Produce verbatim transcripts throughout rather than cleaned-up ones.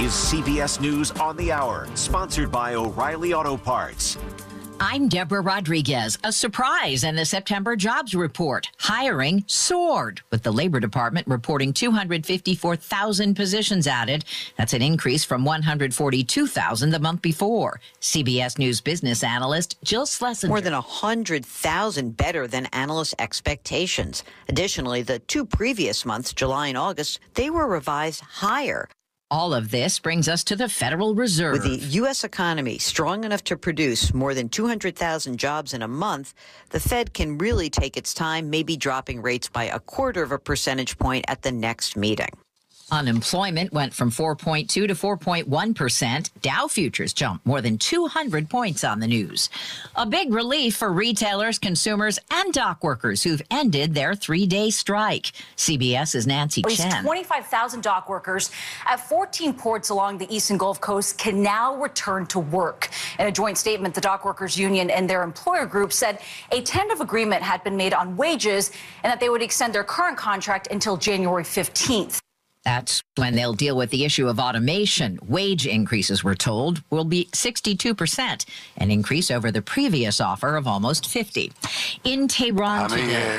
is C B S News on the Hour, sponsored by O'Reilly Auto Parts. I'm Deborah Rodriguez. A surprise in the September jobs report. Hiring soared, with the Labor Department reporting two hundred fifty-four thousand positions added. That's an increase from one hundred forty-two thousand the month before. C B S News business analyst Jill Schlesinger. More than one hundred thousand better than analysts' expectations. Additionally, the two previous months, July and August, they were revised higher. All of this brings us to the Federal Reserve. With the U S economy strong enough to produce more than two hundred thousand jobs in a month, the Fed can really take its time, maybe dropping rates by a quarter of a percentage point at the next meeting. Unemployment went from four point two to four point one percent. Dow futures jumped more than two hundred points on the news. A big relief for retailers, consumers, and dock workers who've ended their three-day strike. CBS's Nancy At least Chen. twenty-five thousand dock workers at fourteen ports along the eastern Gulf Coast can now return to work. In a joint statement, the dock workers union and their employer group said a tentative agreement had been made on wages and that they would extend their current contract until January fifteenth. That's when they'll deal with the issue of automation. Wage increases, we're told, will be sixty-two percent, an increase over the previous offer of almost fifty. In Tehran today,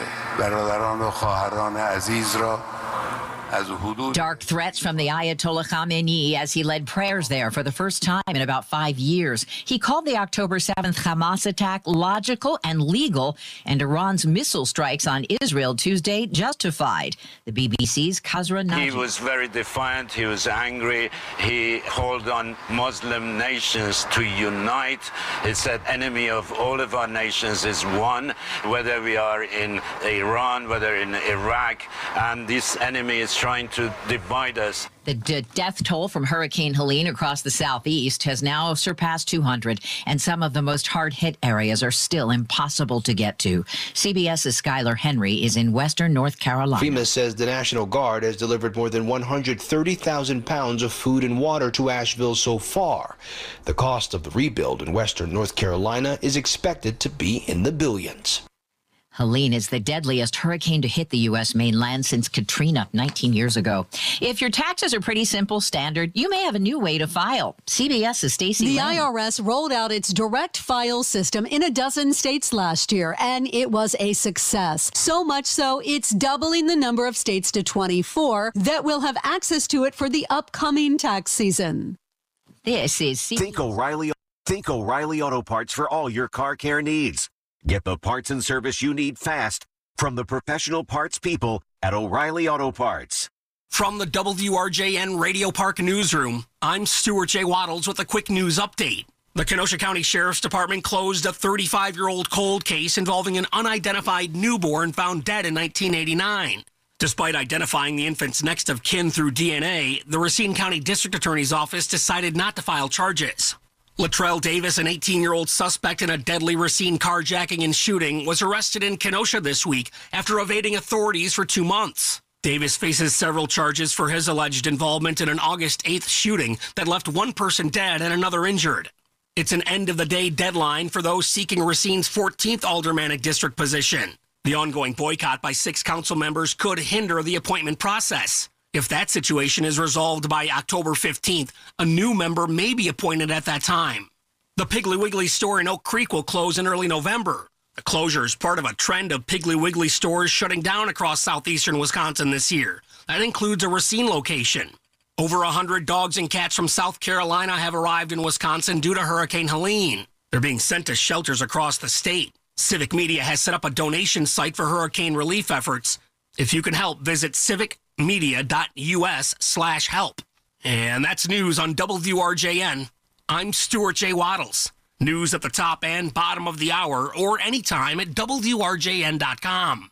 dark threats from the Ayatollah Khamenei as he led prayers there for the first time in about five years. He called the October seventh Hamas attack logical and legal, and Iran's missile strikes on Israel Tuesday justified. The B B C's Khazra Najib. He was very defiant. He was angry. He called on Muslim nations to unite. He said enemy of all of our nations is one, whether we are in Iran, whether in Iraq, and this enemy is trying to divide us. The d- death toll from Hurricane Helene across the southeast has now surpassed two hundred, and some of the most hard-hit areas are still impossible to get to. CBS's Skylar Henry is in western North Carolina. FEMA says the National Guard has delivered more than one hundred thirty thousand pounds of food and water to Asheville so far. The cost of the rebuild in western North Carolina is expected to be in the billions. Helene is the deadliest hurricane to hit the U S mainland since Katrina nineteen years ago. If your taxes are pretty simple standard, you may have a new way to file. CBS's Stacey The Lane. I R S rolled out its direct file system in a dozen states last year, and it was a success. So much so, it's doubling the number of states to twenty-four that will have access to it for the upcoming tax season. This is C- Think O'Reilly. Think O'Reilly Auto Parts for all your car care needs. Get the parts and service you need fast from the professional parts people at O'Reilly Auto Parts. From the W R J N Radio Park Newsroom, I'm Stuart J. Waddles with a quick news update. The Kenosha County Sheriff's Department closed a thirty-five-year-old cold case involving an unidentified newborn found dead in nineteen eighty-nine. Despite identifying the infant's next of kin through D N A, the Racine County District Attorney's Office decided not to file charges. Latrell Davis, an eighteen-year-old suspect in a deadly Racine carjacking and shooting, was arrested in Kenosha this week after evading authorities for two months. Davis faces several charges for his alleged involvement in an August eighth shooting that left one person dead and another injured. It's an end-of-the-day deadline for those seeking Racine's fourteenth aldermanic district position. The ongoing boycott by six council members could hinder the appointment process. If that situation is resolved by October fifteenth, a new member may be appointed at that time. The Piggly Wiggly store in Oak Creek will close in early November. The closure is part of a trend of Piggly Wiggly stores shutting down across southeastern Wisconsin this year. That includes a Racine location. Over one hundred dogs and cats from South Carolina have arrived in Wisconsin due to Hurricane Helene. They're being sent to shelters across the state. Civic Media has set up a donation site for hurricane relief efforts. If you can help, visit civic media dot U S slash help. And that's news on W R J N. I'm Stuart J. Waddles. News at the top and bottom of the hour or anytime at W R J N dot com.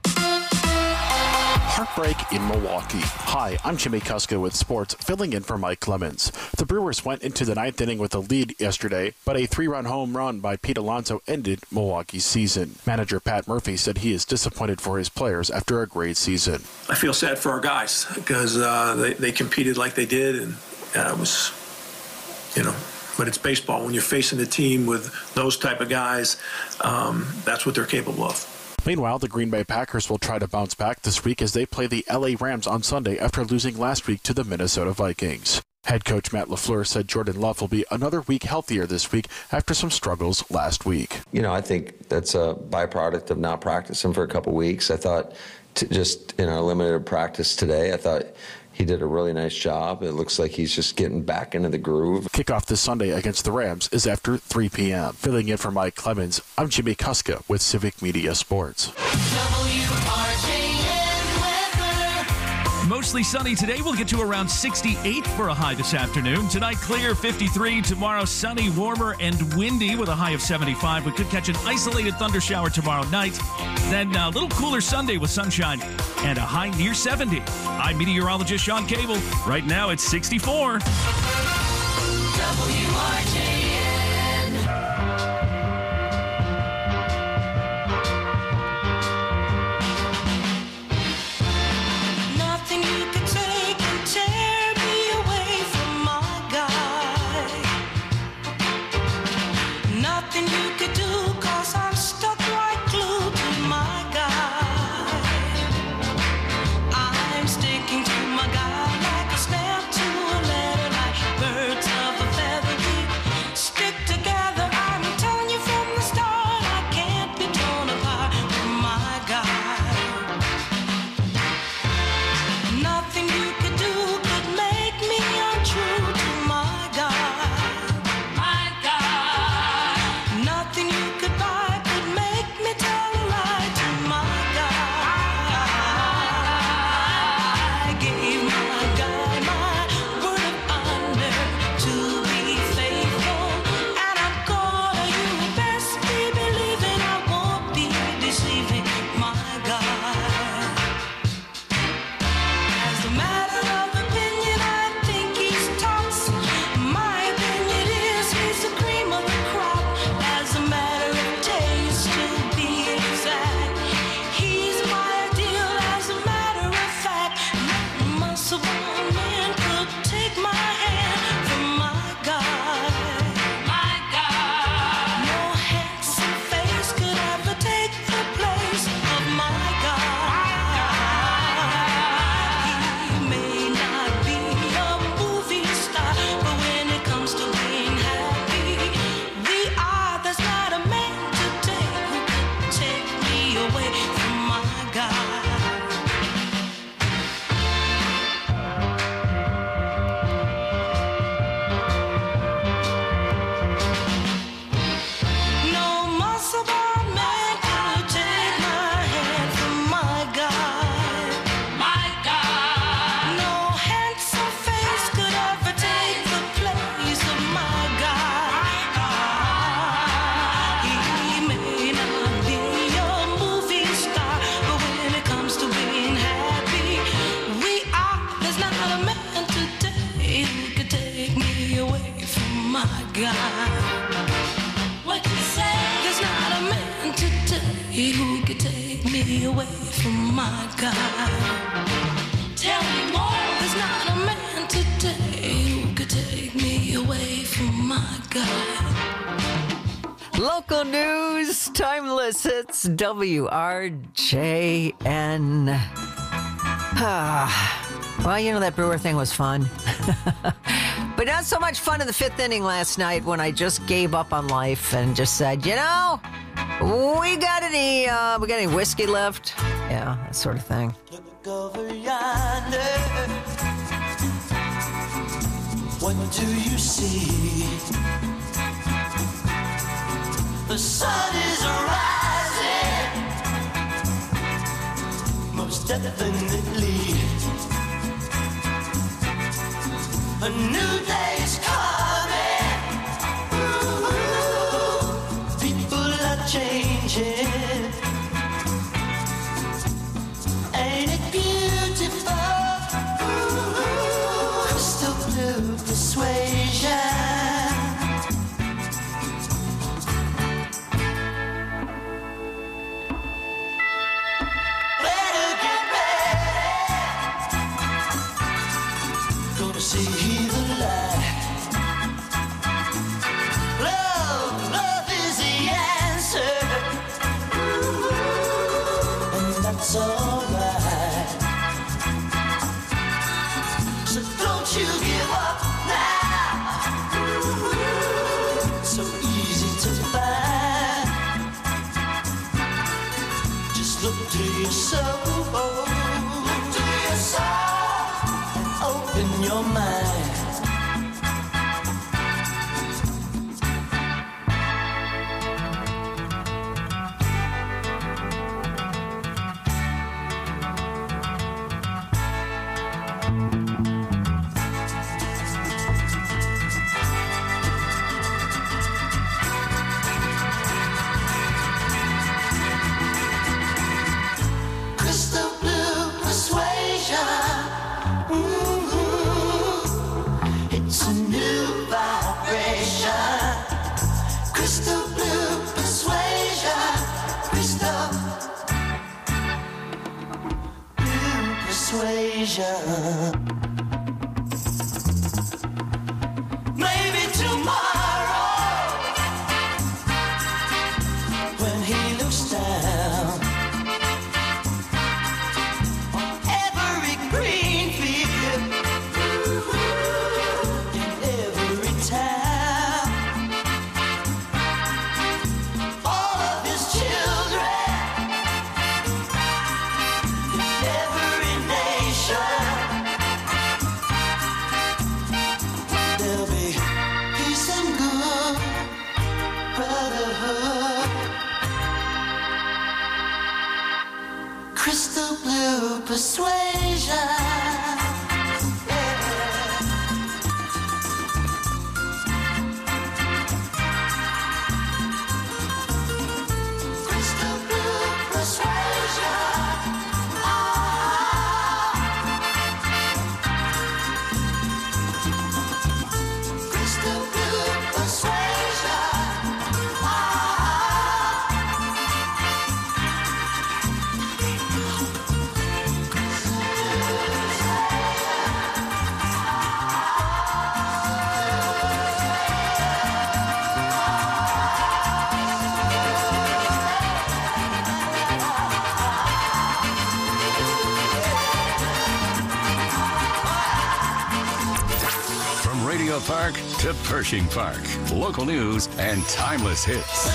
Heartbreak in Milwaukee. Hi, I'm Jimmy Kuska with sports, filling in for Mike Clemens. The Brewers went into the ninth inning with a lead yesterday, but a three-run home run by Pete Alonso ended Milwaukee's season. Manager Pat Murphy said he is disappointed for his players after a great season. I feel sad for our guys because uh, they, they competed like they did, and uh, it was, you know, but it's baseball. When you're facing a team with those type of guys, um, that's what they're capable of. Meanwhile, the Green Bay Packers will try to bounce back this week as they play the L A Rams on Sunday after losing last week to the Minnesota Vikings. Head coach Matt LaFleur said Jordan Love will be another week healthier this week after some struggles last week. You know, I think that's a byproduct of not practicing for a couple weeks. I thought t- just in our limited practice today, I thought he did a really nice job. It looks like he's just getting back into the groove. Kickoff this Sunday against the Rams is after three p.m. Filling in for Mike Clemens, I'm Jimmy Kuska with Civic Media Sports. W R J N weather. Mostly sunny today. We'll get to around sixty-eight for a high this afternoon. Tonight, clear, fifty-three. Tomorrow, sunny, warmer, and windy with a high of seventy-five. We could catch an isolated thunder shower tomorrow night. Then a little cooler Sunday with sunshine and a high near seventy. I'm meteorologist Sean Cable. Right now, it's sixty-four. W R J N. Nothing you could take and tear me away from my guy. Nothing you could do, cause I'm stuck like glue to my guy. I'm sticking to my guy like a snap to a letter, like birds of a feather. We stick together. I'm telling you from the start, I can't be torn apart from my guy. Nothing you could do could make me untrue to my guy. My guy. Nothing you could buy could make me tell a lie to my guy. I gave my guy my word of honor to be faithful, and I'm gonna, you best be believing I won't be deceiving my guy. As a matter of opinion, I think he's tops. My opinion is he's the cream of the crop. As a matter of taste, to be exact, he's my ideal. As a matter of fact, no muscle-bound man could take my hand from my guy. My guy. No handsome face could ever take the place of my guy. He may not be a movie star, but when it comes to being happy, we are. There's not a man today who could take me away from my guy. No muscle-bound man could take my hand from my guy. My guy. No handsome face could ever take the place of my guy. He may not be a movie star, but when it comes to being happy, we are. There's not a man today who could take me away from my guy. What you say? There's not a man today who could take me away from my guy. Tell me more. There's not a man today who could take me away from my guy. Local news, timeless. It's W R J N. Well, you know, that Brewer thing was fun. But not so much fun in the fifth inning last night when I just gave up on life and just said, you know, we got any, uh, we got any whiskey left? Yeah, that sort of thing. Look over yonder. What do you see? The sun is rising, most definitely. A new day's coming. Ooh, people are changing. Ain't it beautiful? Ooh, crystal blue persuasion. Better get ready. Gonna see the light. persuasion. Maybe tomorrow, when he looks down on every green field in every town, all of his children in every nation, there'll be peace and good brotherhood. Crystal blue persuasion. Crystal blue persuasion. Crystal blue persuasion. From Radio Park to Pershing Park, local news and timeless hits.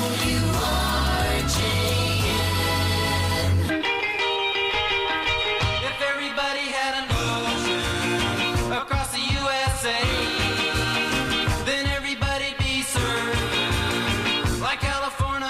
If everybody had an ocean across the U S A, then everybody'd be served like California.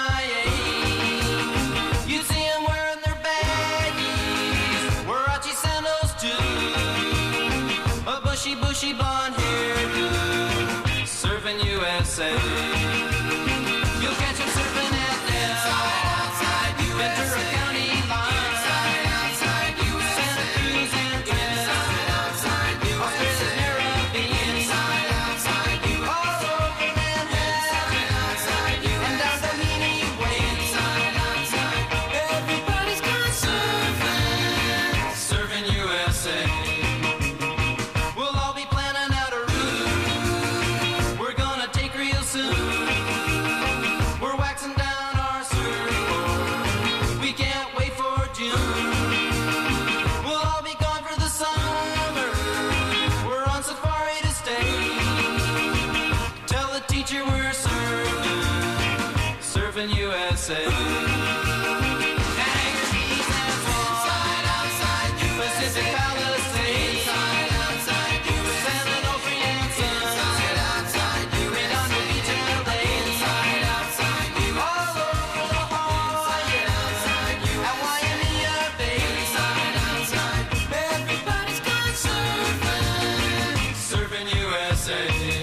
You'd see them wearing their baggies, Warachi sandals too, a bushy, bushy blonde hairdo, serving U S A. You'll catch them surfing at Del, Ventura County line, Santa Cruz and Australia, Caribbean, all over Manhattan, and down Doheny Way. Everybody's gone surfing, serving U S A. We'll all be planning out a route we're gonna take real soon. We're waxing down our surfboard, we can't wait for June. We'll all be gone for the summer, we're on safari to stay. Tell the teacher we're surfing, surfing U S A. Hang your keys and fall, Pacific Palisades, San Onofre and Sons, Redondo Beach and L A, all over La Jolla, at Waimea Bay. Everybody's gone surfing, surfing U S A.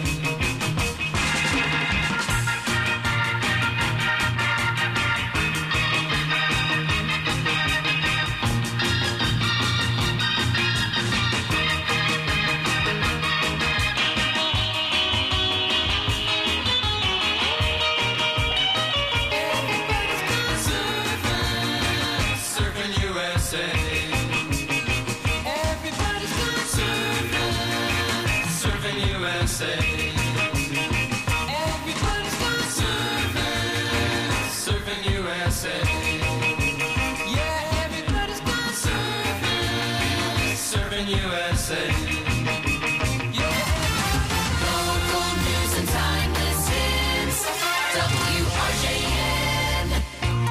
Everybody's gone surfing, surfing U S A. Everybody's gone surfing, surfing U S A. Everybody's gone surfing, surfing U S A. Yeah, everybody's gone surfing, surfing U S A. Yeah. Local news and timeless hits. W R J N.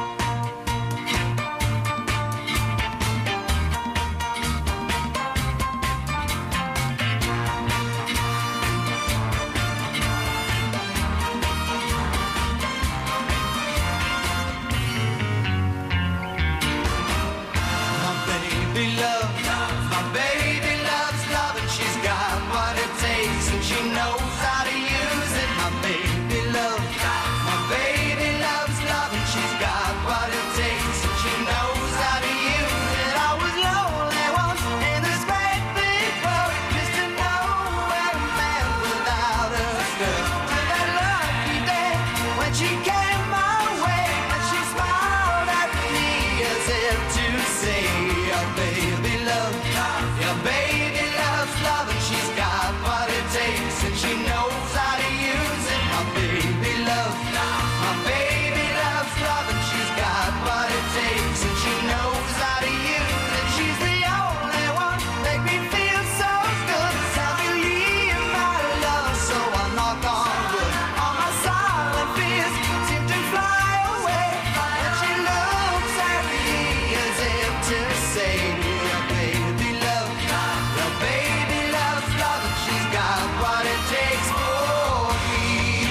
My baby loves, my baby loves love, and she's got what it takes, and she knows how to use it. My baby loves, my baby loves love, and she's got what it takes, and she knows how to use it. I was lonely once in this great big world, just to know where a man without a girl. Till that lucky day when she came my way, and she smiled at me as if to say, oh, baby, love. Your baby loves love, and she's got what it takes, and she knows how to use it. My baby love, my baby loves love, and she's got what it takes, and she knows how to use it. She's the only one make me feel so good. I believe my love, so I knock on wood. All my silent fears seem to fly away, and she looks at me as if to say, your baby love, your baby loves love, and she's got what it takes for me.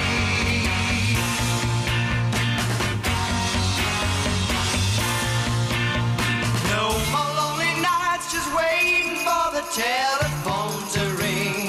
No more lonely nights just waiting for the telephone to ring.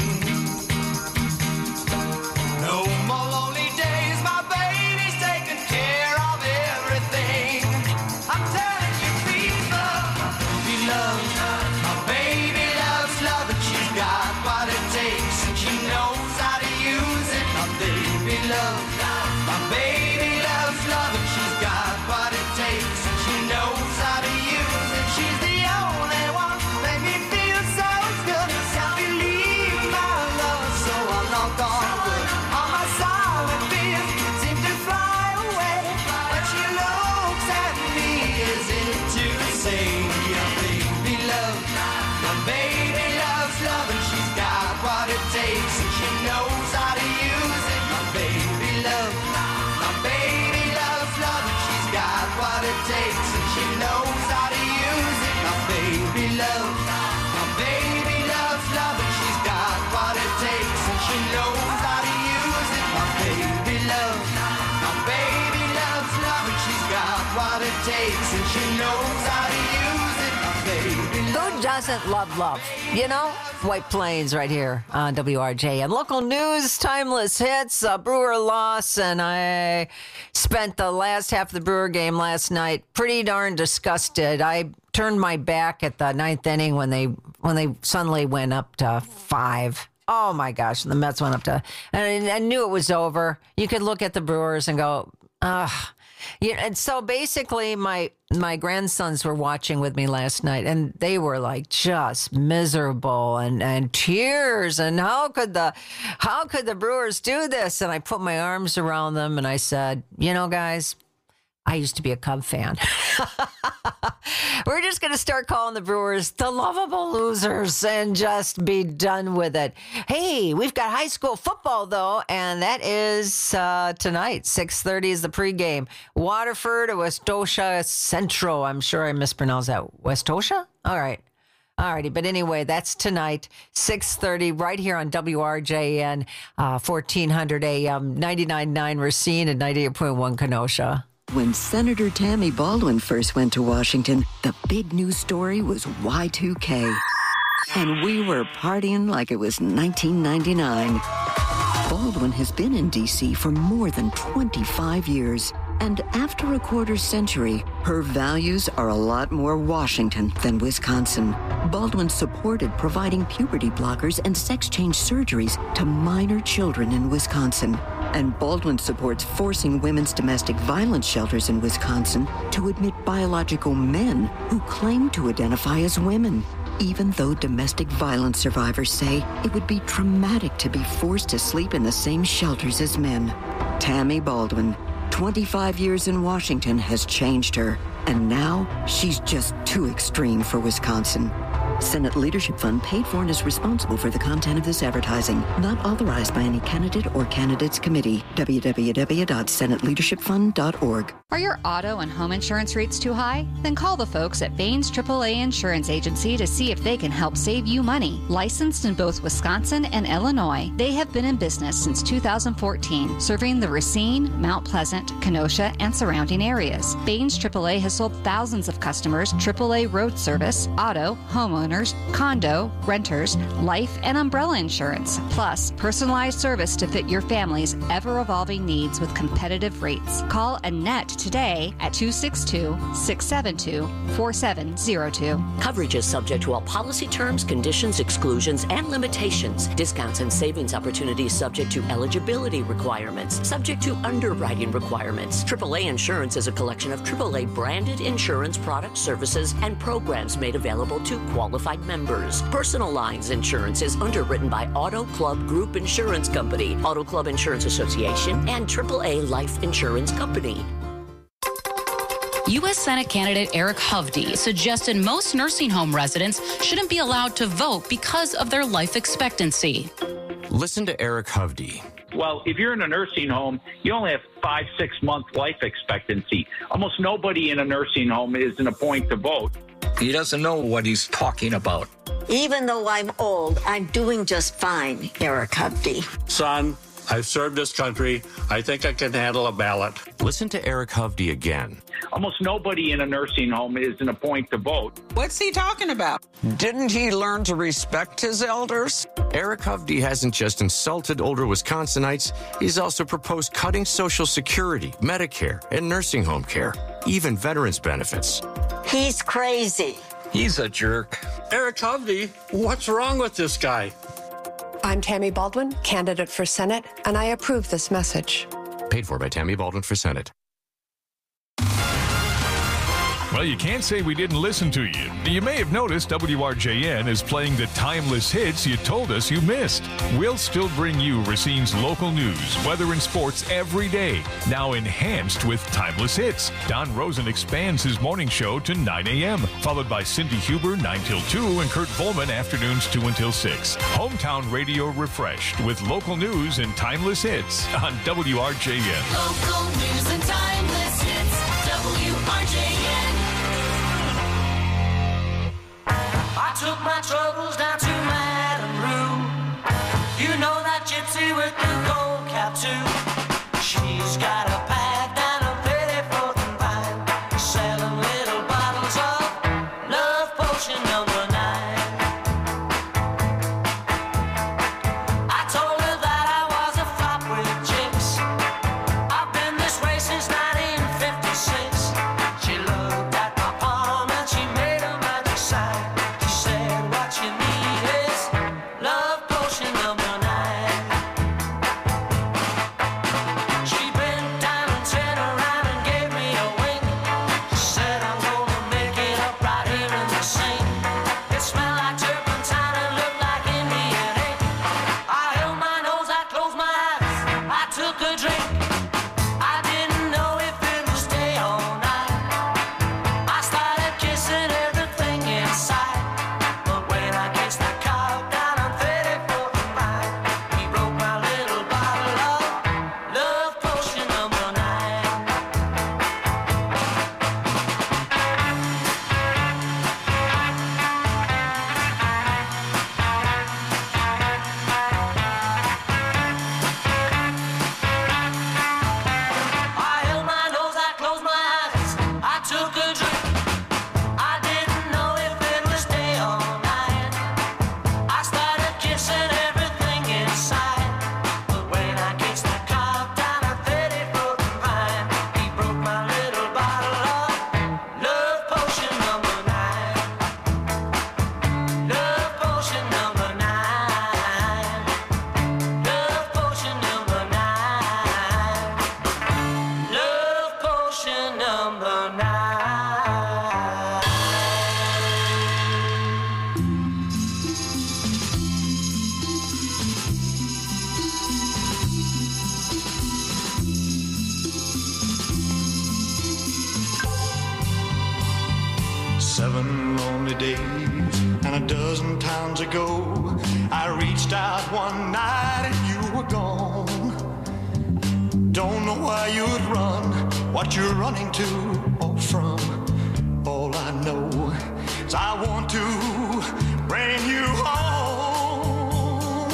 No more lonely days, my baby's taking care of everything. I'm telling you, people, we love. My baby loves love, and she's got what it takes, and she knows how to use it. My baby loves, my baby loves love, and she's got what it takes, and she knows how to use it. She's the only one make me feel so good. Can't believe my love, so I knock on wood. All my silent fears seem to fly away, but she looks at me as if to say, your baby love, my baby loves love, and she's got what it takes, and she knows how to use it. My baby love, my baby loves love, and she's got what it takes, and she knows how to use it. My baby love, my baby loves love, and she's got what it takes, and she knows how to use it. My baby love, my baby loves love, and she's got what it takes, and she knows how to use it. My baby love. Who doesn't love love? You know? White Plains right here on W R J. And local news, timeless hits, a Brewer loss, and I spent the last half of the Brewer game last night pretty darn disgusted. I turned my back at the ninth inning when they when they suddenly went up to five. Oh, my gosh. And the Mets went up to... And I knew it was over. You could look at the Brewers and go, ugh. Yeah, and so basically, my my grandsons were watching with me last night, and they were like just miserable and, and tears. And how could the how could the Brewers do this? And I put my arms around them and I said, you know, guys, I used to be a Cub fan. We're just going to start calling the Brewers the lovable losers and just be done with it. Hey, we've got high school football, though, and that is uh, tonight. six thirty is the pregame. Waterford or Westosha Central. I'm sure I mispronounced that. Westosha? All right. All righty. But anyway, that's tonight, six thirty, right here on W R J N, uh, fourteen hundred A M, ninety-nine point nine Racine and ninety-eight point one Kenosha. When Senator Tammy Baldwin first went to Washington, the big news story was Y two K. And we were partying like it was nineteen ninety-nine. Baldwin has been in D C for more than twenty-five years. And after a quarter century, her values are a lot more Washington than Wisconsin. Baldwin supported providing puberty blockers and sex change surgeries to minor children in Wisconsin. And Baldwin supports forcing women's domestic violence shelters in Wisconsin to admit biological men who claim to identify as women, even though domestic violence survivors say it would be traumatic to be forced to sleep in the same shelters as men. Tammy Baldwin, twenty-five years in Washington has changed her, and now she's just too extreme for Wisconsin. Senate Leadership Fund paid for and is responsible for the content of this advertising. Not authorized by any candidate or candidates committee. w w w dot senate leadership fund dot org. Are your auto and home insurance rates too high? Then call the folks at Baines triple A Insurance Agency to see if they can help save you money. Licensed in both Wisconsin and Illinois, they have been in business since two thousand fourteen, serving the Racine, Mount Pleasant, Kenosha, and surrounding areas. Baines triple A has sold thousands of customers triple A road service, auto, homeowners, condo, renters, life, and umbrella insurance, plus personalized service to fit your family's ever-evolving needs with competitive rates. Call Annette today at two six two, six seven two, four seven zero two. Coverage is subject to all policy terms, conditions, exclusions, and limitations. Discounts and savings opportunities subject to eligibility requirements, subject to underwriting requirements. triple A Insurance is a collection of triple A branded insurance products, services, and programs made available to qualified qualified members. Personal lines insurance is underwritten by Auto Club Group Insurance Company, Auto Club Insurance Association, and triple A Life Insurance Company. U S Senate candidate Eric Hovde suggested most nursing home residents shouldn't be allowed to vote because of their life expectancy. Listen to Eric Hovde. Well, if you're in a nursing home, you only have five, six month life expectancy. Almost nobody in a nursing home is in a point to vote. He doesn't know what he's talking about. Even though I'm old, I'm doing just fine, Eric Hovde. Son, I've served this country. I think I can handle a ballot. Listen to Eric Hovde again. Almost nobody in a nursing home is in a point to vote. What's he talking about? Didn't he learn to respect his elders? Eric Hovde hasn't just insulted older Wisconsinites, he's also proposed cutting Social Security, Medicare, and nursing home care, even veterans benefits. He's crazy. He's a jerk. Eric Hovde, what's wrong with this guy? I'm Tammy Baldwin, candidate for Senate, and I approve this message. Paid for by Tammy Baldwin for Senate. Well, you can't say we didn't listen to you. You may have noticed W R J N is playing the timeless hits you told us you missed. We'll still bring you Racine's local news, weather, and sports every day, now enhanced with timeless hits. Don Rosen expands his morning show to nine a.m., followed by Cindy Huber nine till two and Kurt Volman afternoons two until six. Hometown radio refreshed with local news and timeless hits on W R J N. Local news and timeless hits, W R J N. I took my troubles down to Madame Rue. You know that gypsy with the gold cap too. She's got a pad down a Pettiford and Vine, selling little bottles of love potion number nine. I told her that I was a flop with chicks. I've been this way since nineteen fifty-six. She looked at my palm and she made a magic sign. What you need is love potion number nine. She bent down and turned around and gave me a wink. She said I'm gonna make it up right here in the sink. It smelled like turpentine and looked like Indian ink. I held my nose, I closed my eyes, I took a drink. I didn't know if it would stay all night. I started kissing everything inside. When I kissed the cow down on thirty-fourth and Vine, he broke my little bottle of love potion number nine. I held my nose, I closed my eyes, I took a drink. I didn't know if it would stay all night. I started kissing everything inside. But when I kissed the cow down a thirty-fourth and Vine, he broke my little bottle of love potion number nine. Love potion number nine. Love potion number nine. Love potion number nine. Seven lonely days and a dozen towns ago, I reached out one night and you were gone. Don't know why you'd run, what you're running to or from. All I know is I want to bring you home.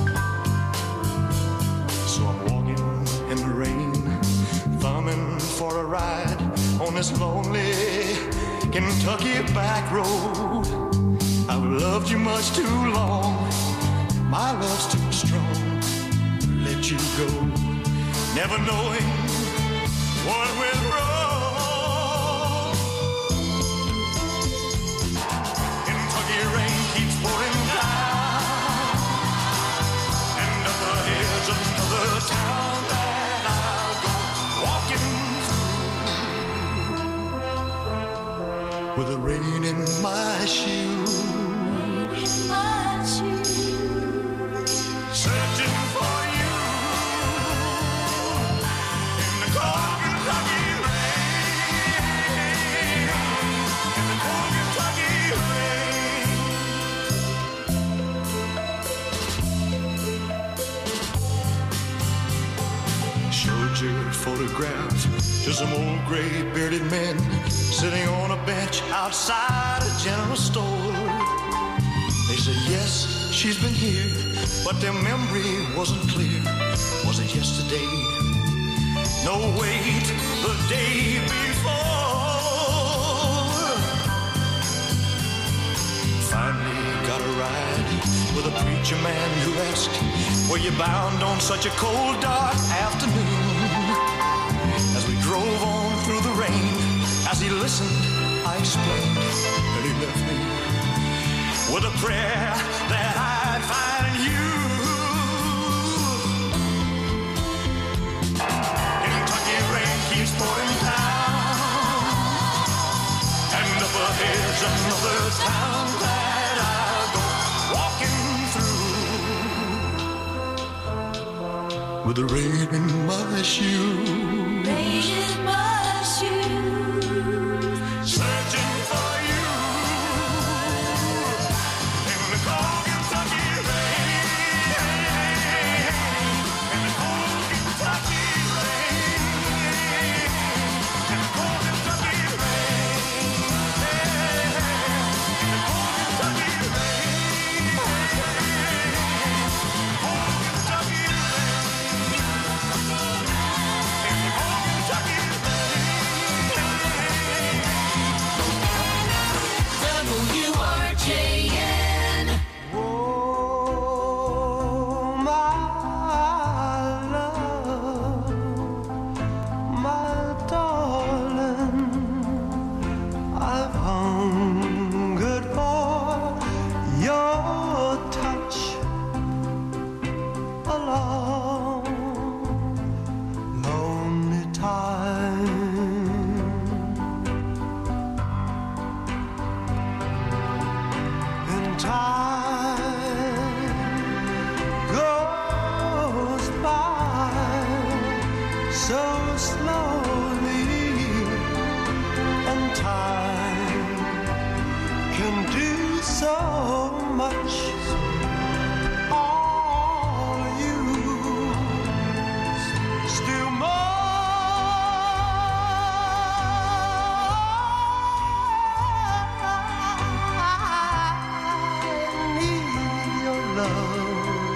So I'm walking in the rain, thumbing for a ride on this lonely Kentucky back road. I've loved you much too long. My love's too strong to let you go. Never knowing what went wrong. Kentucky rain keeps pouring down, and up ahead's another town that I'll go walking through with the rain in my shoes. photograph. Just some old gray bearded men sitting on a bench outside a general store. They said, yes, she's been here, but their memory wasn't clear. Was it yesterday? No, wait, the day before. Finally got a ride with a preacher man who asked, were you bound on such a cold, dark afternoon? As we drove on through the rain, as he listened, I explained, and he left me with a prayer that I'd find you. Kentucky rain keeps pouring down, and up ahead's another town that I'll go walking through with the rain in my shoes. Rain in my shoes. Searching for you in the cold Kentucky rain. In the cold Kentucky rain. In the cold Kentucky rain. In the cold Kentucky rain. Cold Kentucky rain. In the cold Kentucky rain. W R J N. Oh, my love, my darling, I've hungered for your touch a long, lonely time. And time goes by so slowly, and time can do so much. All you still more need your love.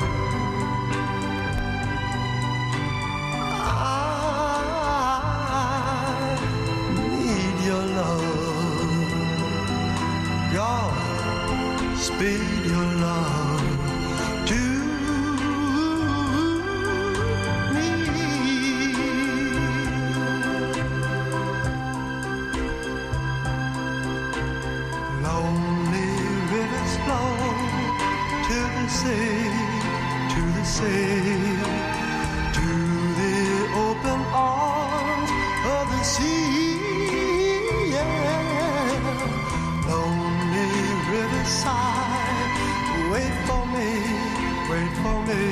I need your love. God, speed your love to me. Lonely rivers flow to the sea, to the sea, to the open arms of the sea. Yeah. Lonely riverside, wait for me, wait for me.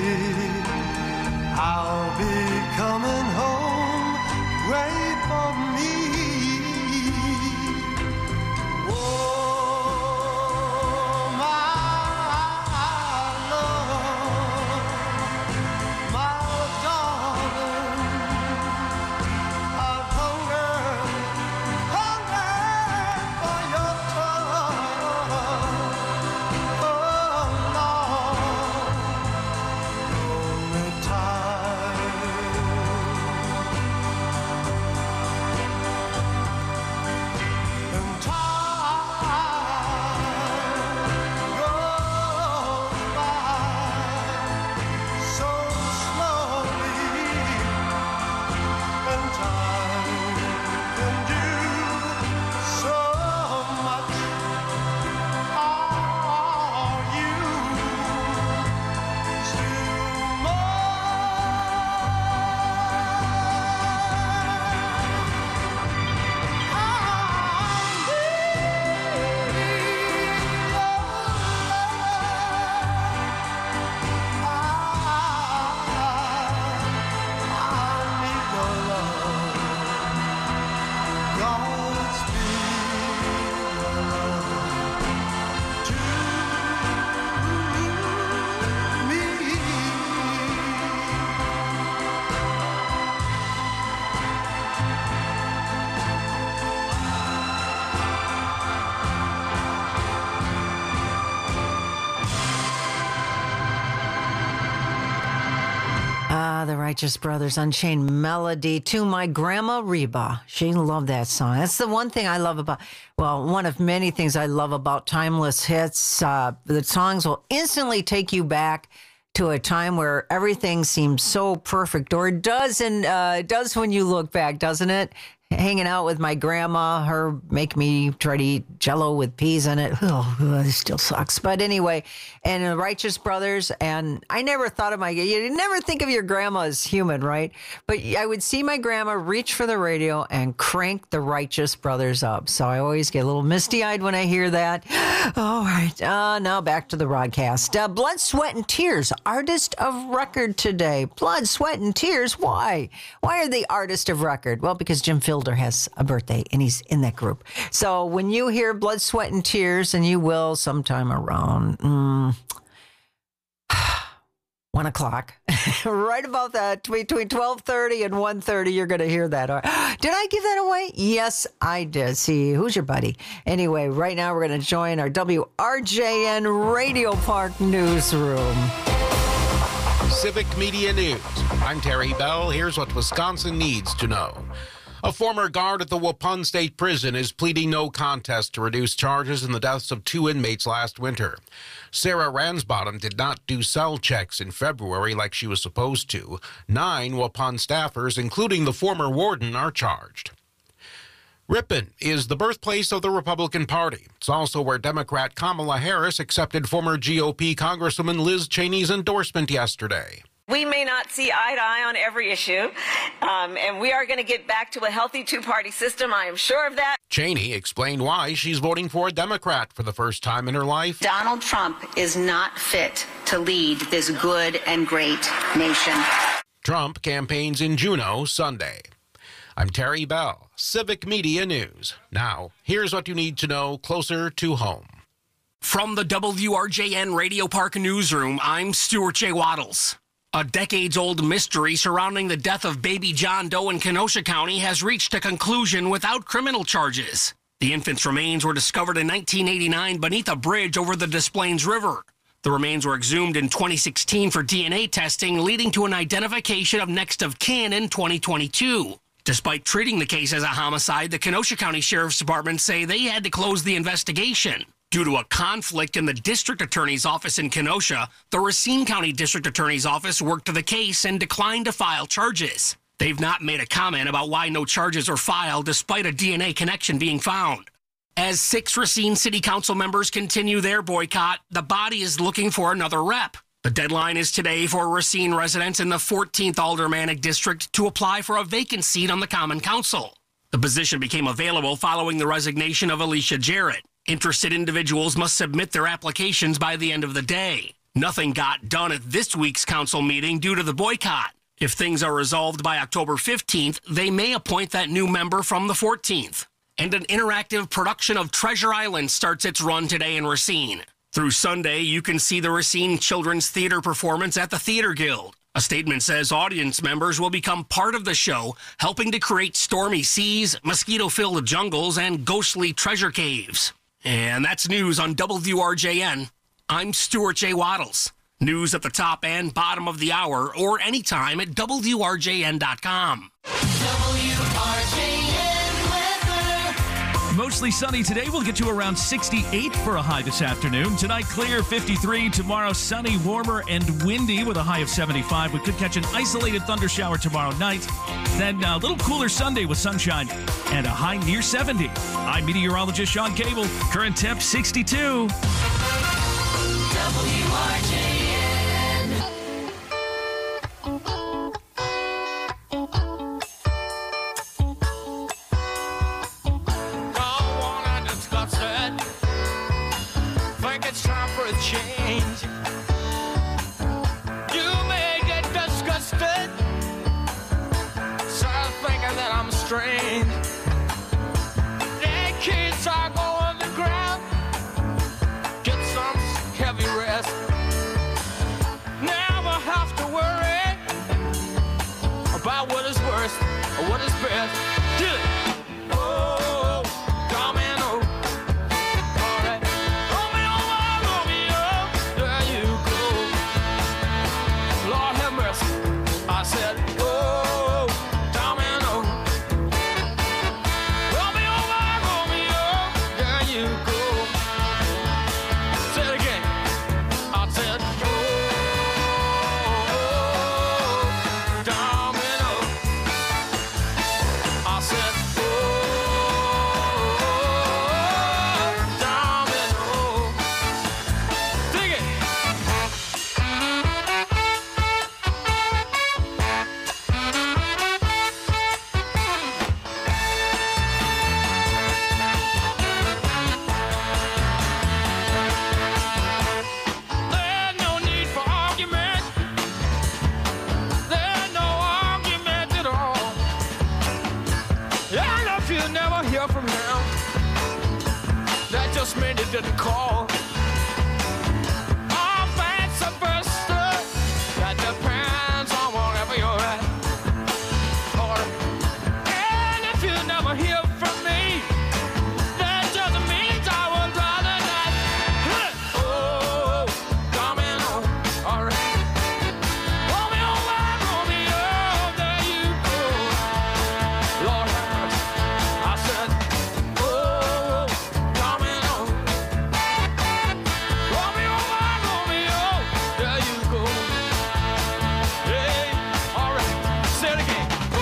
I'll be coming home, wait for me. Oh, my love, my darling, I've hungered, hungered for your touch. Oh, Lord, only time Righteous Brothers, Unchained Melody, To My Grandma Reba. She loved that song. That's the one thing I love about, well, one of many things I love about Timeless Hits. Uh, the songs will instantly take you back to a time where everything seems so perfect, or it does, and uh, it does when you look back, doesn't it? Hanging out with my grandma, her make me try to eat Jell-O with peas in it. Oh, it still sucks. But anyway, and the Righteous Brothers, and I never thought of my, you never think of your grandma as human, right? But I would see my grandma reach for the radio and crank the Righteous Brothers up. So I always get a little misty-eyed when I hear that. All right, uh, now back to the broadcast. Uh, Blood, Sweat, and Tears, Artist of Record today. Blood, Sweat, and Tears, why? Why are they Artist of Record? Well, because Jim Fielder has a birthday and he's in that group. So when you hear Blood, Sweat, and Tears, and you will sometime around mm, one o'clock, right about that, between twelve thirty and one thirty, you're going to hear that. Did I give that away? Yes, I did. See, who's your buddy? Anyway, right now we're going to join our W R J N Radio Park newsroom. Civic Media News. I'm Terry Bell. Here's what Wisconsin needs to know. A former guard at the Waupun State Prison is pleading no contest to reduce charges in the deaths of two inmates last winter. Sarah Ransbottom did not do cell checks in February like she was supposed to. Nine Waupun staffers, including the former warden, are charged. Ripon is the birthplace of the Republican Party. It's also where Democrat Kamala Harris accepted former G O P Congresswoman Liz Cheney's endorsement yesterday. We may not see eye to eye on every issue, um, and we are going to get back to a healthy two-party system. I am sure of that. Cheney explained why she's voting for a Democrat for the first time in her life. Donald Trump is not fit to lead this good and great nation. Trump campaigns in Juneau Sunday. I'm Terry Bell, Civic Media News. Now, here's what you need to know closer to home. From the W R J N Radio Park newsroom, I'm Stuart J. Waddles. A decades-old mystery surrounding the death of baby John Doe in Kenosha County has reached a conclusion without criminal charges. The infant's remains were discovered in nineteen eighty-nine beneath a bridge over the Des Plaines River. The remains were exhumed in twenty sixteen for D N A testing, leading to an identification of next of kin in twenty twenty-two. Despite treating the case as a homicide, the Kenosha County Sheriff's Department say they had to close the investigation. Due to a conflict in the district attorney's office in Kenosha, the Racine County District Attorney's Office worked the case and declined to file charges. They've not made a comment about why no charges are filed despite a D N A connection being found. As six Racine City Council members continue their boycott, the body is looking for another rep. The deadline is today for Racine residents in the fourteenth Aldermanic District to apply for a vacant seat on the Common Council. The position became available following the resignation of Alicia Jarrett. Interested individuals must submit their applications by the end of the day. Nothing got done at this week's council meeting due to the boycott. If things are resolved by October fifteenth, they may appoint that new member from the fourteenth. And an interactive production of Treasure Island starts its run today in Racine. Through Sunday, you can see the Racine Children's Theater performance at the Theater Guild. A statement says audience members will become part of the show, helping to create stormy seas, mosquito-filled jungles, and ghostly treasure caves. And that's news on W R J N. I'm Stuart J. Waddles. News at the top and bottom of the hour or anytime at W R J N dot com. W R J N weather. Mostly sunny today. We'll get to around sixty-eight for a high this afternoon. Tonight, clear, fifty-three. Tomorrow, sunny, warmer, and windy with a high of seventy-five. We could catch an isolated thunder shower tomorrow night. Then a little cooler Sunday with sunshine and a high near seventy. I'm meteorologist Sean Cable. Current temp sixty-two. W R J N. Don't wanna discuss it. Think it's time for a change. You may get disgusted. Start thinking that I'm strange. The kids are going to ground. Get some heavy rest. Never have to worry about what is worst or what is best. Do it. Oh, come in, oh. All right. Romeo, Romeo, just meant he didn't call. Oh, vice versa, that depends on wherever you're at. Or, and if you never hear from me, that just means I would rather not. Oh, coming home, all right. Romeo, Romeo, there you go. Lord have mercy, I said, oh, coming home. Romeo, Romeo, there you go. Hey, all right, say it again. Oh,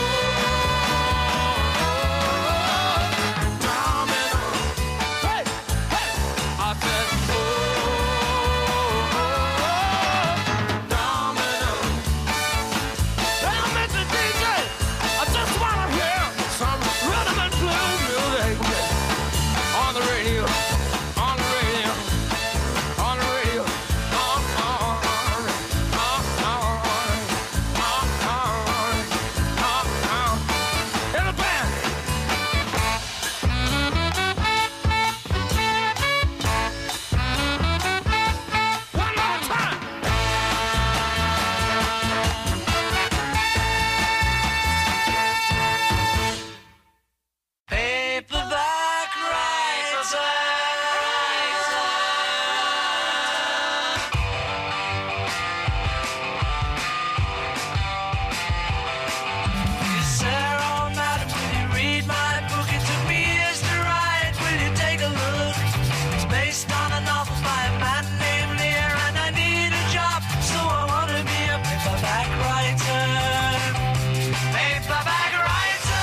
coming home. Hey, hey, I said, oh, coming home. Hey, Mister D J, I just wanna hear some rhythm and blues music on the radio, on the radio, on the radio. On, on, on, on, on, on, on, on. In the band. One more time. Paperback writer. Sarah, madam, will you read my book? It took me years to write. Will you take a look? It's based on a novel by a man named Lear, and I need a job, so I want to be a paperback writer. Paperback writer.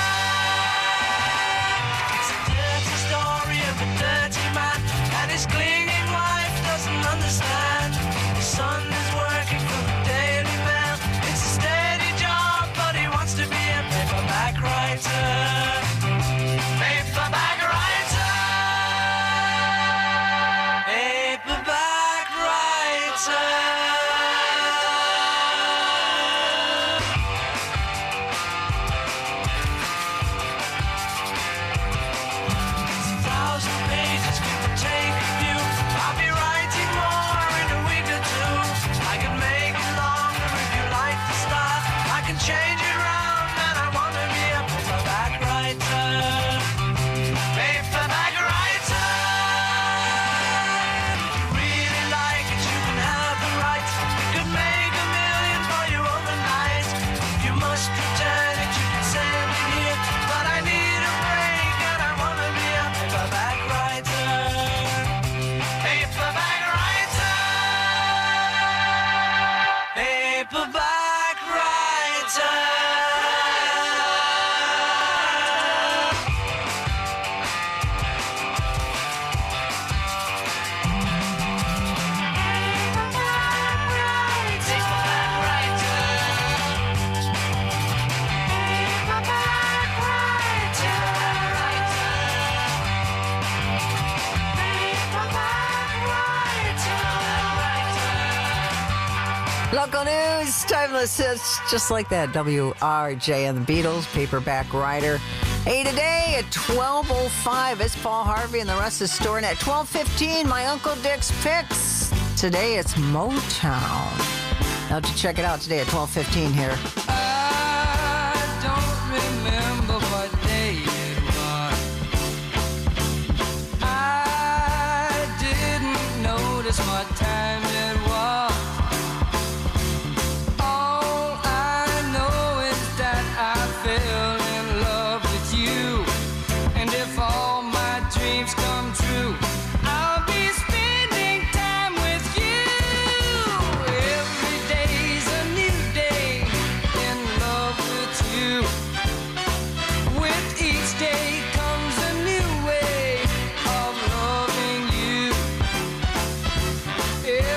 It's a dirty story of a dirty man, and his clinging wife doesn't understand. His son is working for the Daily Mail. It's a steady job, but he wants to be a paperback writer. Paperback writer. Paperback writer. It's a thousand pages, give or take a few. I'll be writing more in a week or two. I can make it longer if you like the style. I can change it around, and I want to be a paperback writer. Paperback writer. If you really like it, you can have the rights. You could make a million for you overnight. If you must return it, you can send it here. But I need a break, and I want to be a paperback writer. Paperback writer. Paperback writer. Local news, timeless hits, just like that. W R J and the Beatles, paperback writer. Hey, today at twelve oh five, it's Paul Harvey and the rest is storing at twelve fifteen, my Uncle Dick's Picks. Today it's Motown. Now to check it out today at twelve fifteen here. I don't remember what day it was. I didn't notice what time it was. All I know is that I fell in love with you. And if all my dreams come true, I'll be spending time with you. Every day's a new day in love with you. With each day comes a new way of loving you.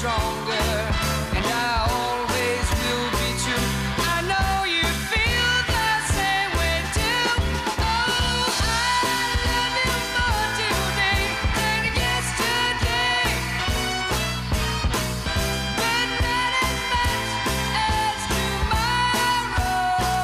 stronger, and I always will be true. I know you feel the same way too. Oh, I love you more today than yesterday. But not as much as tomorrow.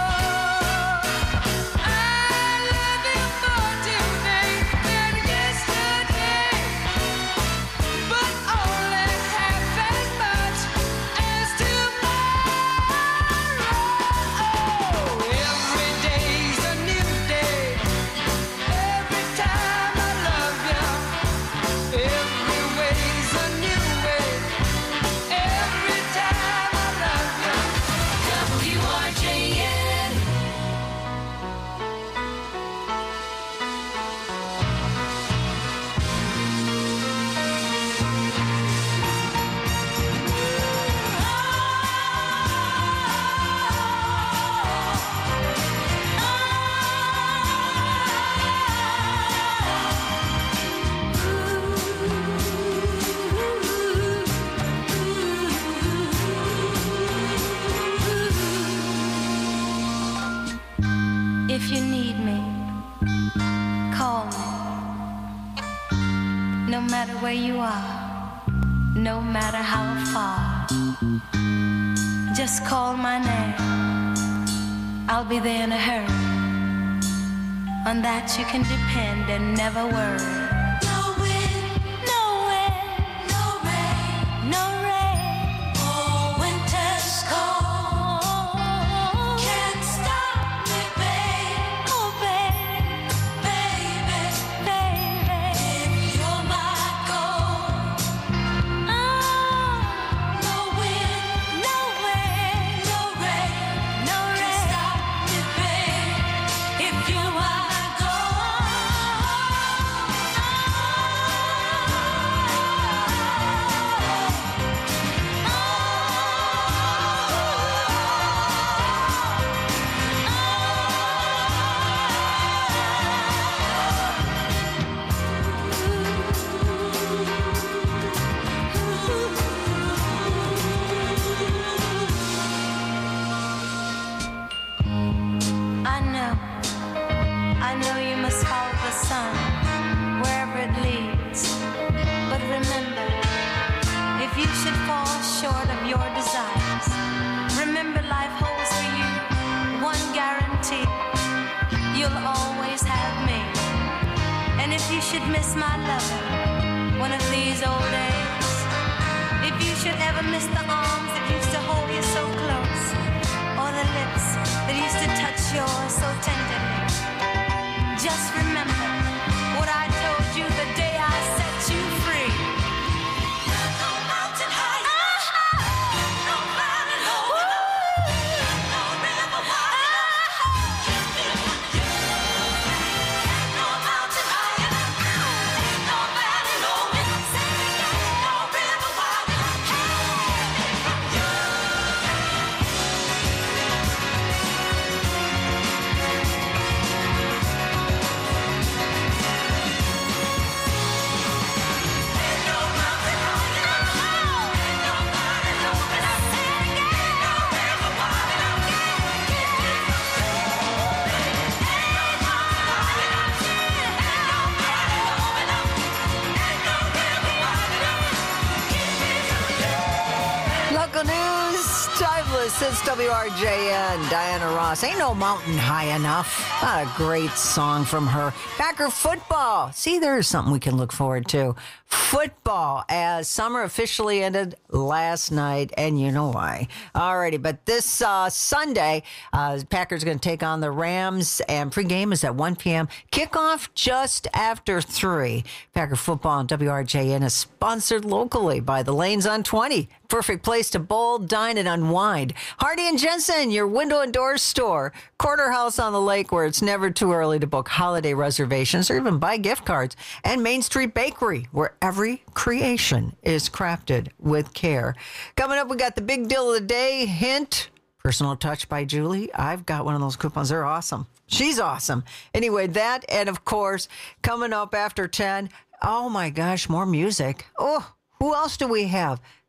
I love you more today than yesterday. But only half as much as tomorrow. Every day's a new day. Every time I love you. Every way's a new way. Every time I love you. W R J N. If you need me, call me. No matter where you are, no matter how far, just call my name. I'll be there in a hurry. On that you can depend and never worry. No wind, no wind, no rain, no rain. Oh, winter's cold. Can't stop me, babe. Oh, babe, baby, baby. If you're my goal. Oh, no wind, no wind, no rain, no rain. Can't stop me, babe. If you're my I know, I know you must follow the sun wherever it leads. But remember, if you should fall short of your desires, remember life holds for you one guarantee. You'll always have me. And if you should miss my loving one of these old days, if you should ever miss the arms that used to hold you so close, or the lips that used to touch yours so tenderly, just remember what I told you the day I set you free. No mountain high enough, no valley low enough, no river wide enough. No mountain high enough, no valley low enough, no river wide enough. Local news, timeless. It's W R J N. Diana Ross. Ain't no mountain high enough. What a great song from her. Packer football. See, there's something we can look forward to. Football, as summer officially ended last night, and you know why. Alrighty, but this uh, Sunday, uh, Packers going to take on the Rams, and pregame is at one p.m. Kickoff just after three. Packer football on W R J N is sponsored locally by the Lanes on twenty. Perfect place to bowl, dine, and unwind. Hardy and Jensen, your window and door store. Quarter House on the Lake, where it's never too early to book holiday reservations or even buy gift cards. And Main Street Bakery, where every creation is crafted with care. Coming up, we got the big deal of the day. Hint, personal touch by Julie. I've got one of those coupons. They're awesome. She's awesome. Anyway, that, and of course, coming up after ten, oh my gosh, more music. Oh, who else do we have?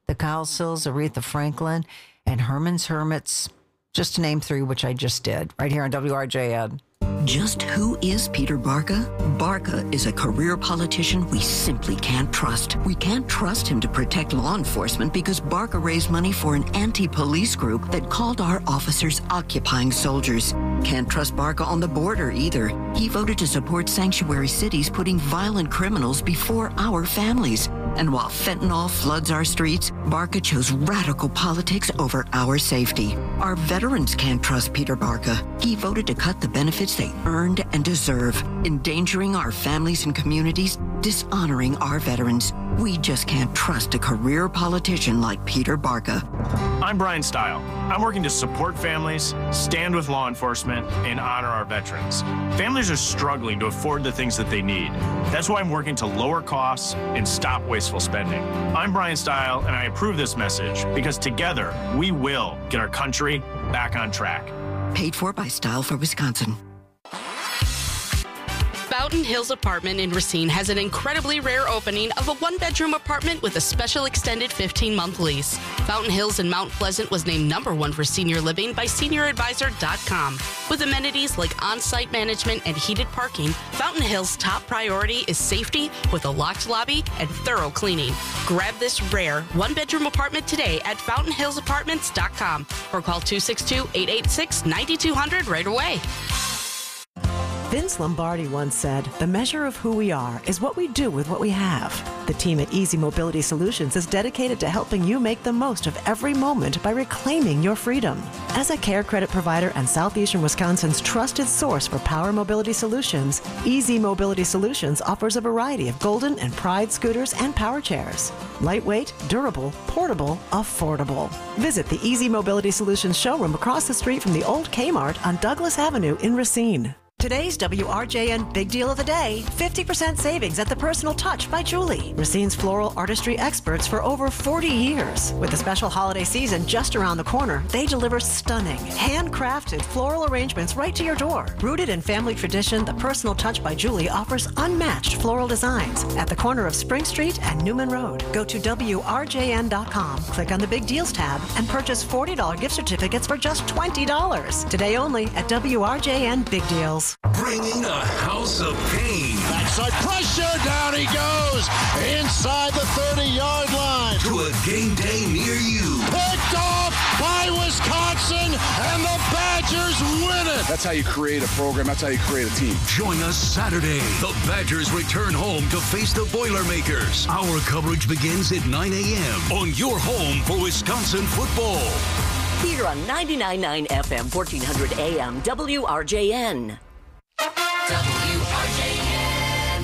the Cowsills, Aretha Franklin, and Herman's Hermits, just to name three, which I just did, right here on W R J N. Just who is Peter Barca? Barca is a career politician we simply can't trust. We can't trust him to protect law enforcement because Barca raised money for an anti-police group that called our officers occupying soldiers. Can't trust Barca on the border either. He voted to support sanctuary cities putting violent criminals before our families. And while fentanyl floods our streets, Barca chose radical politics over our safety. Our veterans can't trust Peter Barca. He voted to cut the benefits they earned and deserve, endangering our families and communities, dishonoring our veterans. We just can't trust a career politician like Peter Barca. I'm Brian Stile. I'm working to support families, stand with law enforcement, and honor our veterans. Families are struggling to afford the things that they need. That's why I'm working to lower costs and stop wasteful spending. I'm Brian Stile, and I approve this message because together we will get our country back on track. Paid for by Style for Wisconsin. Fountain Hills Apartment in Racine has an incredibly rare opening of a one-bedroom apartment with a special extended fifteen-month lease. Fountain Hills in Mount Pleasant was named number one for senior living by senior advisor dot com. With amenities like on-site management and heated parking, Fountain Hills' top priority is safety with a locked lobby and thorough cleaning. Grab this rare one-bedroom apartment today at fountain hills apartments dot com or call two six two, eight eight six, nine two zero zero right away. Vince Lombardi once said, "The measure of who we are is what we do with what we have." The team at Easy Mobility Solutions is dedicated to helping you make the most of every moment by reclaiming your freedom. As a care credit provider and Southeastern Wisconsin's trusted source for power mobility solutions, Easy Mobility Solutions offers a variety of Golden and Pride scooters and power chairs. Lightweight, durable, portable, affordable. Visit the Easy Mobility Solutions showroom across the street from the old Kmart on Douglas Avenue in Racine. Today's W R J N Big Deal of the Day, fifty percent savings at The Personal Touch by Julie, Racine's floral artistry experts for over forty years. With the special holiday season just around the corner, they deliver stunning, handcrafted floral arrangements right to your door. Rooted in family tradition, The Personal Touch by Julie offers unmatched floral designs at the corner of Spring Street and Newman Road. Go to W R J N dot com, click on the Big Deals tab, and purchase forty dollars gift certificates for just twenty dollars. Today only at W R J N Big Deals. Bringing a house of pain. Backside pressure, down he goes, inside the thirty-yard line. To a game day near you. Picked off by Wisconsin, and the Badgers win it. That's how you create a program. That's how you create a team. Join us Saturday. The Badgers return home to face the Boilermakers. Our coverage begins at nine a.m. on your home for Wisconsin football. Here on ninety-nine point nine F M, fourteen hundred A M, W R J N. W R J N.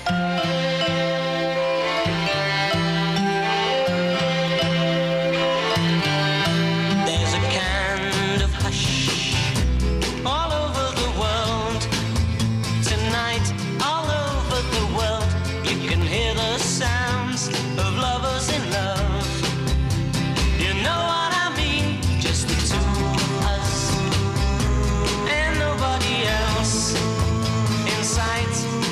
There's a kind of hush all over the world. Tonight, all over the world, you can hear the sounds of lovers in love. You know what I mean? Just the two of us and nobody else in sight.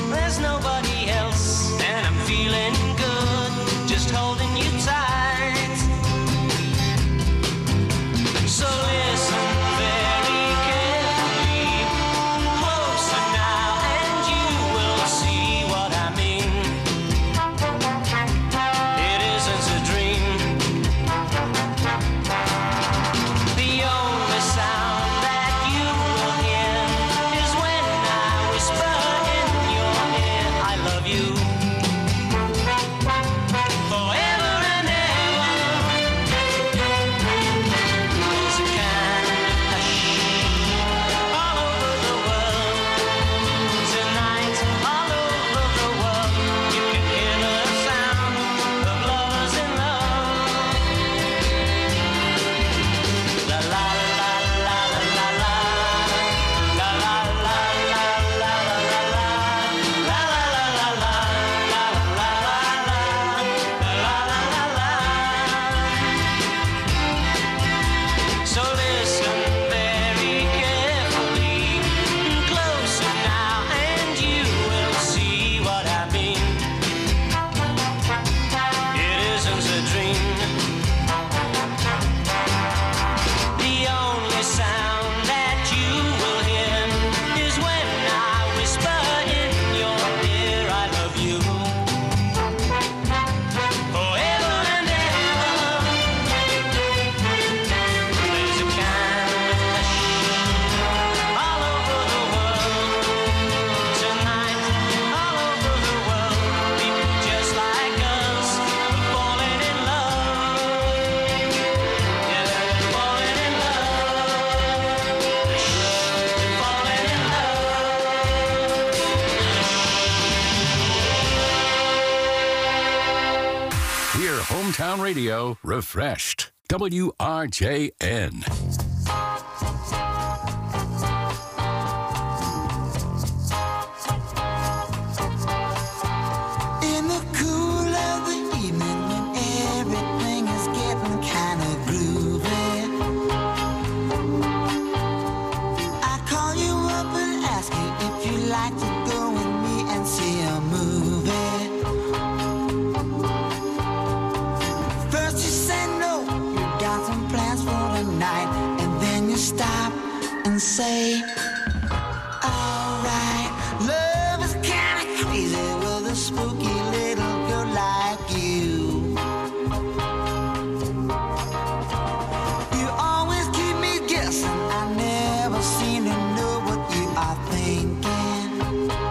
radio refreshed. W R J N. In the cool of the evening when everything is getting kind of groovy, I call you up and ask you if you'd like to go with me and see a movie. First you say no, you got some plans for the night, and then you stop and say, alright, love is kinda crazy with a spooky little girl like you. You always keep me guessing, I never seem to know what you are thinking.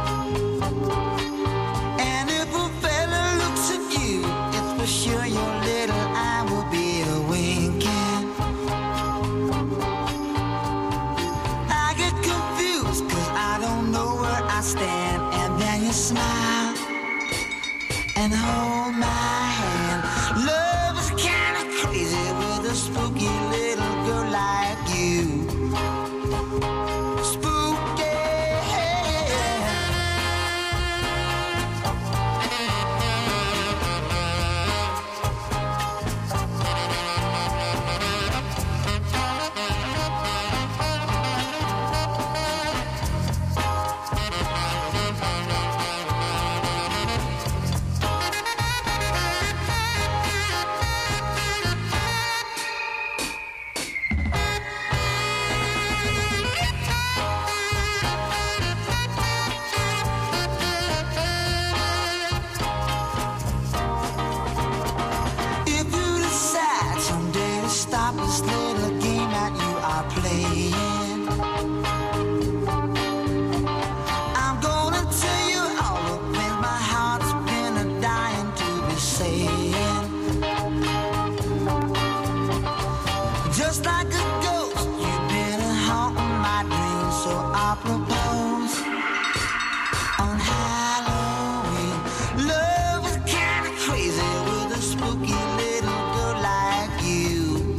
And if a fella looks at you, it's for sure your little eye will be a winking. I get confused cause I don't know where I stand, and then you smile and hold my hand. Love is kinda crazy with a spooky little girl like you. Spooky. If you decide someday to stop this little game that you are playing, I'm gonna tell you all the things my heart's been a dying to be saying. Just like a ghost, you've been a haunting my dreams, so I propose on Halloween. Love is kinda crazy with a spooky little girl like you.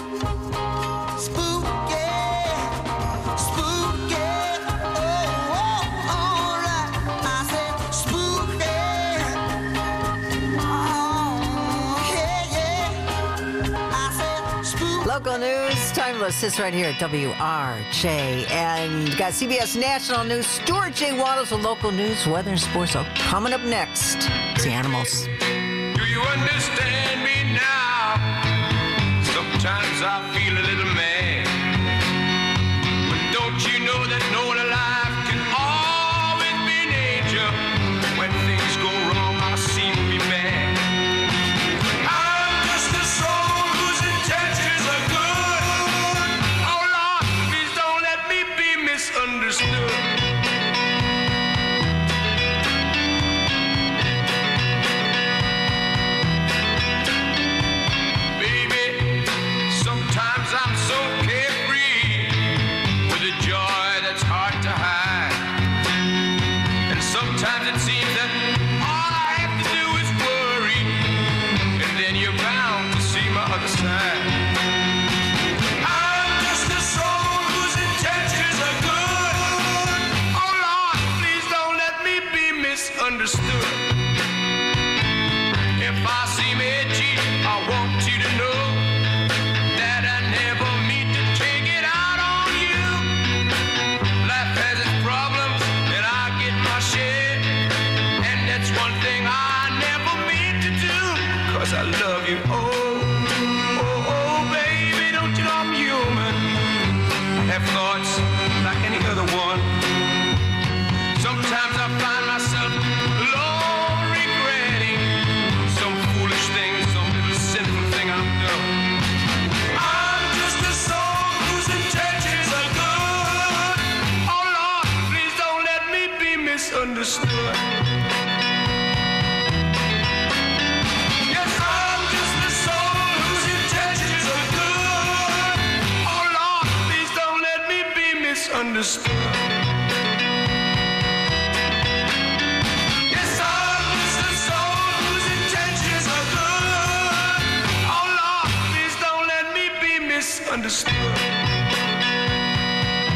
Spooky, spooky, oh, oh, alright. I said spooky, oh, yeah, yeah. I said spooky. Local news, timeless, is right here at W R J. And got C B S National News, Stuart J. Waddles with local news, weather, and sports. All coming up next. It's the Animals. Do you understand me now? Sometimes I feel a little mad. But don't you know that no one alive can always be an angel? When things go wrong, I seem to be bad. I'm just a soul whose intentions are good. Oh Lord, please don't let me be misunderstood. Baby, sometimes I'm so carefree with a joy that's hard to hide. And sometimes it seems that all I have to do is worry, and then you're bound to see my other side. I'm just a soul whose intentions are good. Oh Lord, please don't let me be misunderstood. If I seem edgy, I want you to know that I never mean to take it out on you. Life has its problems, and I get my share. And that's one thing I never mean to do, 'cause I love you. Oh, oh, oh, baby, don't you know I'm human? I have thoughts like any other one. Sometimes I find myself alone regretting some foolish thing, some little sinful thing I've done. I'm just a soul whose intentions are good. Oh Lord, please don't let me be misunderstood. Yes, I'm just a soul whose intentions are good. Oh Lord, please don't let me be misunderstood. Yes, I'm just a soul whose intentions are good. misunderstood.